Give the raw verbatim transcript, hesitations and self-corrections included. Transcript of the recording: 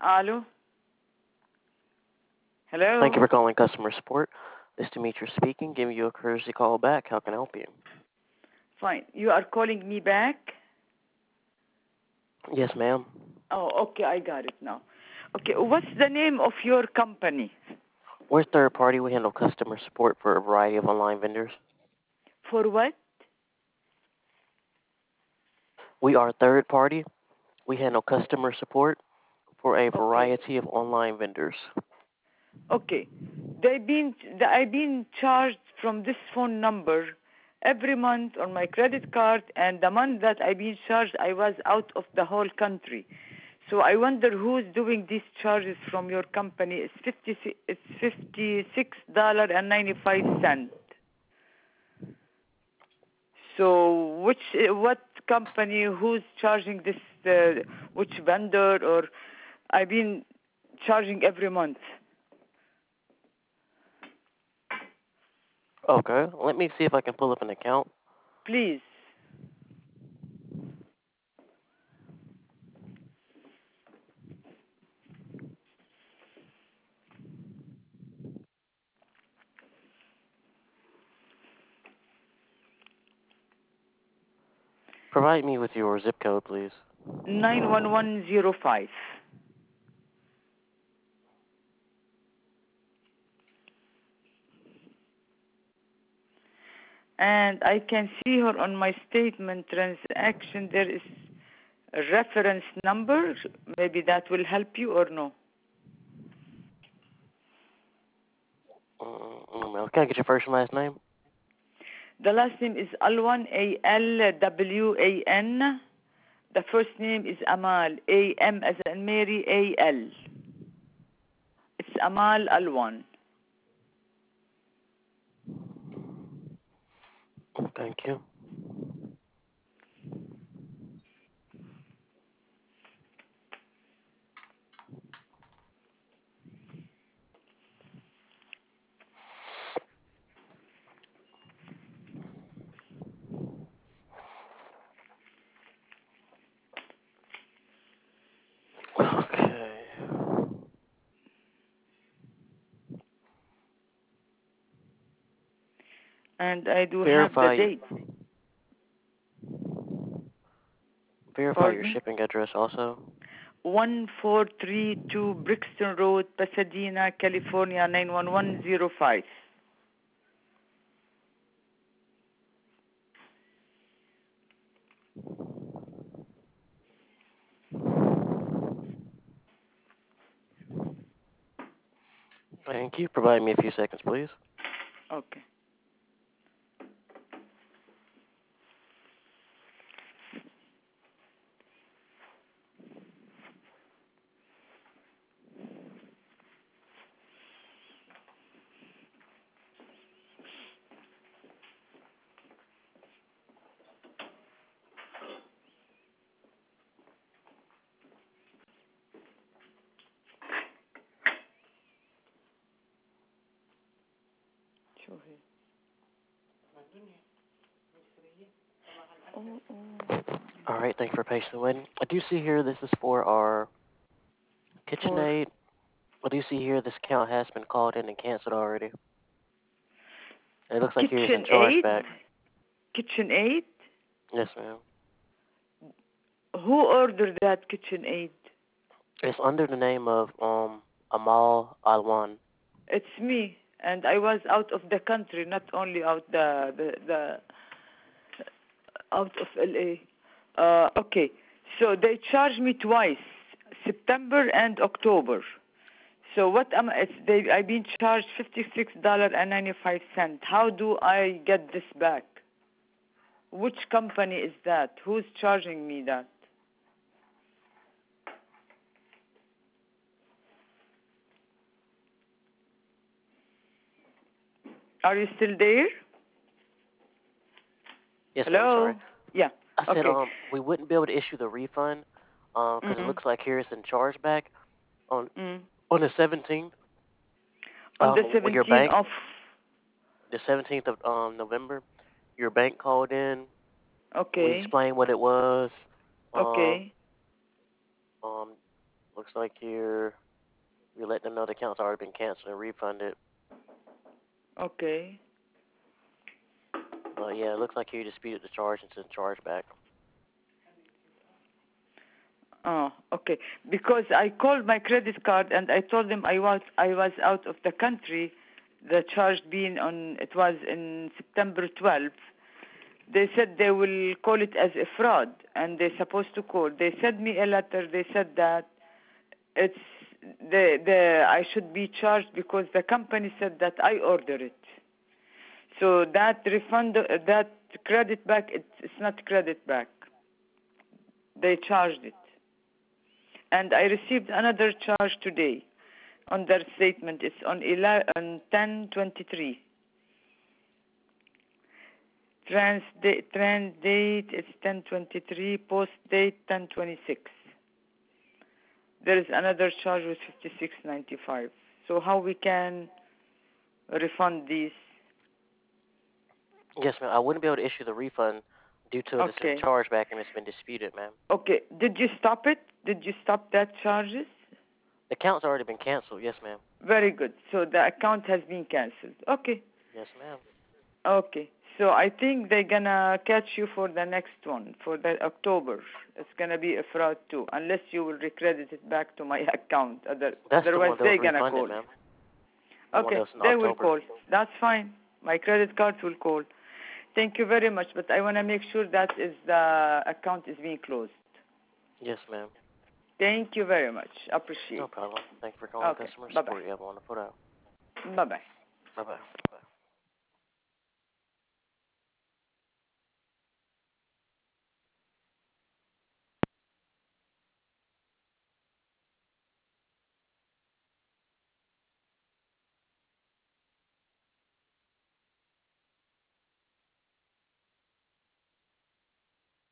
Hello? Thank you Hello? for calling customer support. This is Demetrius speaking. Giving you a courtesy call back. How can I help you? Fine. You are calling me back? Yes, ma'am. Oh, okay. I got it now. Okay. What's the name of your company? We're third party. We handle customer support for a variety of online vendors. For what? We are third party. We handle customer support for a Okay. variety of online vendors. Okay. They been I've been charged from this phone number every month on my credit card, and the month that I've been charged, I was out of the whole country. So I wonder who's doing these charges from your company. It's fifty. It's fifty six dollar and ninety five cent. So which what company who's charging this? Uh, which vendor? Or I've been charging every month. Okay. Let me see if I can pull up an account. Please. Provide me with your zip code, please. nine one one zero five. And I can see here on my statement transaction there is a reference number. Maybe that will help you or no? Mm, can I get your first and last name? The last name is Alwan, A L W A N. The first name is Amal, A M as in Mary, A L. It's Amal Alwan. Thank you. Okay. And I do have the Verify your date. verify your Pardon me? shipping address also. one four three two Brixton Road, Pasadena, California, nine one one zero five. Thank you. Provide me a few seconds, please. Okay. شو هي؟ Oh, oh. All right. Thank you for patiently waiting. I do see here this is for our For KitchenAid. I do see here this account has been called in and canceled already. It looks like here's in KitchenAid? chargeback. KitchenAid? Yes, ma'am. Who ordered that KitchenAid? It's under the name of um Amal Alwan. It's me, and I was out of the country, not only out the the, the out of L A. Uh, okay, so they charged me twice, September and October. So what am I? It's they? I've been charged fifty six dollar and ninety five cent. How do I get this back? Which company is that? Who's charging me that? Are you still there? Yes, ma'am. I'm sorry. Hello? Yeah. I said Okay. um we wouldn't be able to issue the refund um because it Mm. looks like here it's in chargeback on Mm. on the seventeenth. On the Um, when your seventeenth bank of. the seventeenth of um November, your bank called in. We Okay. explained what it was. Um, Okay. um, Looks like you're you're letting them know the account's already been canceled and refunded. Okay. But yeah, it looks like you disputed the charge and sent charge back. Oh, okay. Because I called my credit card and I told them I was I was out of the country. The charge being on it was in September twelfth. They said they will call it as a fraud, and they're supposed to call. They sent me a letter. They said that it's the the I should be charged because the company said that I ordered it. So that refund, uh, that credit back, it's, it's not credit back. They charged it. And I received another charge today on their statement. It's on eleven, on ten twenty-three. Trans date, trans date is ten twenty-three. Post date ten twenty-six. There is another charge with fifty-six ninety-five. So how we can refund these? Yes, ma'am. I wouldn't be able to issue the refund due to Okay. this charge back and it's been disputed, ma'am. Okay. Did you stop it? Did you stop that charges? The account's already been canceled. Yes, ma'am. Very good. So the account has been cancelled. Okay. Yes, ma'am. Okay. So I think they're gonna catch you for the next one, for the October. It's gonna be a fraud too, unless you will recredit it back to my account. Other, That's the otherwise one that they're was gonna refunded, call. ma'am. The Okay, one they will October. call. That's fine. My credit cards will call. Thank you very much, but I wanna make sure that is the account is being closed. Yes, ma'am. Thank you very much. Appreciate. No problem. Thank you for calling Okay. customer Bye-bye. support. You have a wonderful day. Bye bye. Bye bye.